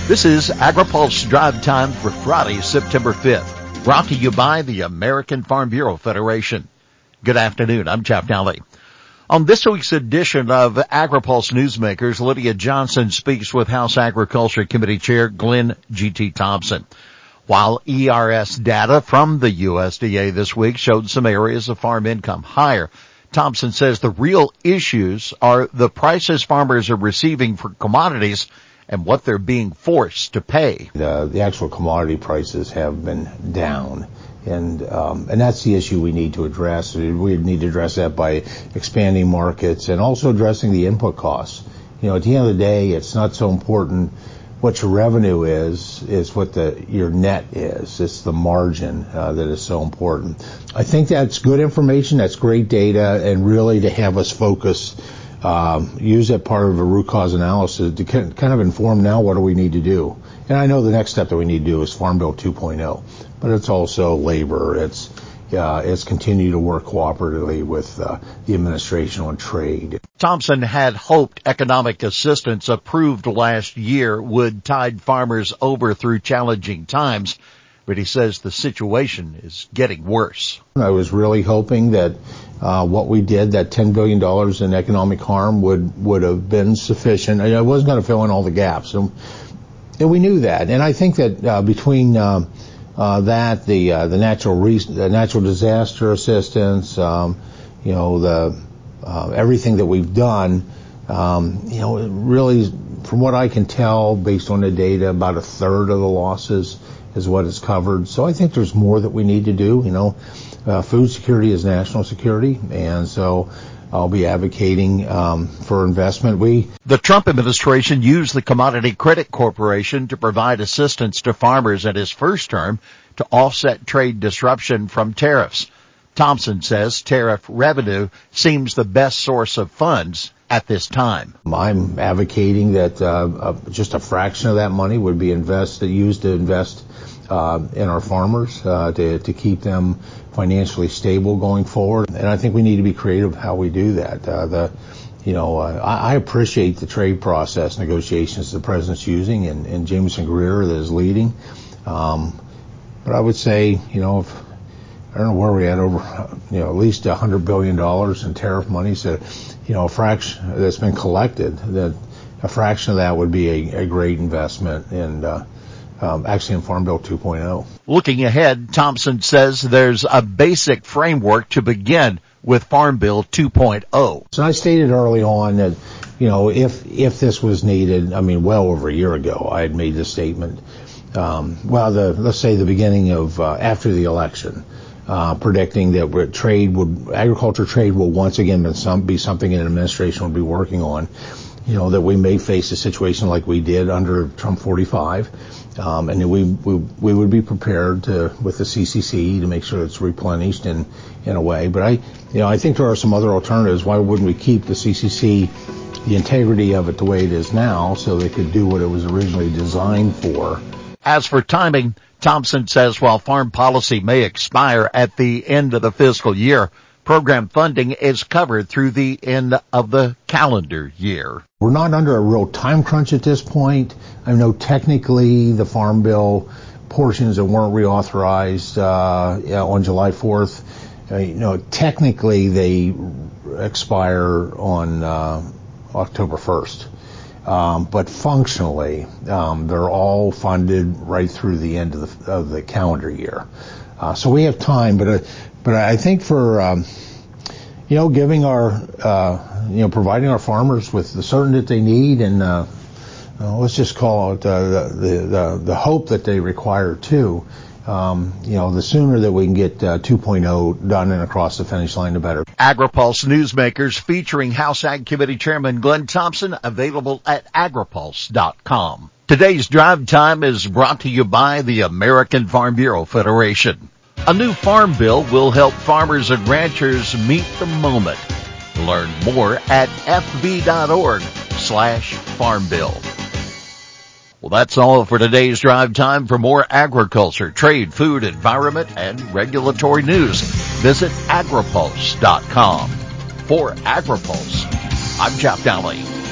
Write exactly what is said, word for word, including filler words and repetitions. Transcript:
This is AgriPulse Drive Time for Friday, September fifth, brought to you by the American Farm Bureau Federation. Good afternoon, I'm Jeff Daly. On this week's edition of AgriPulse Newsmakers, Lydia Johnson speaks with House Agriculture Committee Chair Glenn G T. Thompson. While E R S data from the U S D A this week showed some areas of farm income higher, Thompson says the real issues are the prices farmers are receiving for commodities and what they're being forced to pay. The, the actual commodity prices have been down, and um, and that's the issue we need to address. We need to address that by expanding markets and also addressing the input costs. You know, at the end of the day, it's not so important what your revenue is, is what the your net is. It's the margin uh, that is so important. I think that's good information, that's great data, and really to have us focus Um, use that part of a root cause analysis to kind of inform now what do we need to do. And I know the next step that we need to do is Farm Bill two point oh, but it's also labor. It's uh, it's continue to work cooperatively with uh, the administration on trade. Thompson had hoped economic assistance approved last year would tide farmers over through challenging times, but he says the situation is getting worse. I was really hoping that uh, what we did, that ten billion dollars in economic harm, would would have been sufficient. I wasn't going to fill in all the gaps, and, and we knew that. And I think that uh, between uh, uh, that, the uh, the natural re- the natural disaster assistance, um, you know, the uh, everything that we've done, um, you know, it really, from what I can tell, based on the data, about a third of the losses is what is covered. So I think there's more that we need to do. You know, uh, food security is national security, and so I'll be advocating um, for investment. We The Trump administration used the Commodity Credit Corporation to provide assistance to farmers in his first term to offset trade disruption from tariffs. Thompson says tariff revenue seems the best source of funds at this time. I'm advocating that uh, uh, just a fraction of that money would be invested, used to invest uh, in our farmers uh, to, to keep them financially stable going forward. And I think we need to be creative how we do that. Uh, the, you know, uh, I, I appreciate the trade process negotiations the president's using and, and Jameson Greer that is leading. Um, but I would say, you know, if I don't know where we at over, you know, at least one hundred billion dollars in tariff money. So, you know, a fraction that's been collected, that a fraction of that would be a, a great investment in, uh, um, actually in Farm Bill two point oh. Looking ahead, Thompson says there's a basic framework to begin with Farm Bill two point oh. So I stated early on that, you know, if, if this was needed, I mean, well over a year ago, I had made this statement, um, well, the, let's say the beginning of, uh, after the election, Uh, predicting that trade would, agriculture trade will once again be, some, be something an administration will be working on. You know, that we may face a situation like we did under Trump forty-five, um, and that we, we we would be prepared to, with the C C C, to make sure it's replenished in in a way. But I, you know, I think there are some other alternatives. Why wouldn't we keep the C C C, the integrity of it the way it is now, so they could do what it was originally designed for? As for timing, Thompson says while farm policy may expire at the end of the fiscal year, program funding is covered through the end of the calendar year. We're not under a real time crunch at this point. I know technically the Farm Bill portions that weren't reauthorized uh, on July fourth, uh, you know, technically they expire on uh, October first. Um, but functionally, um, they're all funded right through the end of the, of the calendar year. Uh, so we have time, but, uh, but I think for, um, you know, giving our, uh, you know, providing our farmers with the certainty that they need and, uh, uh let's just call it, uh, the, the, the hope that they require too. Um, you know, the sooner that we can get uh, two point oh done and across the finish line, the better. AgriPulse Newsmakers featuring House Ag Committee Chairman Glenn Thompson, available at agripulse dot com. Today's Drive Time is brought to you by the American Farm Bureau Federation. A new farm bill will help farmers and ranchers meet the moment. Learn more at fb.org slash farm bill. Well, that's all for today's Drive Time. For more agriculture, trade, food, environment, and regulatory news, visit agripulse dot com. For AgriPulse, I'm Jeff Daly.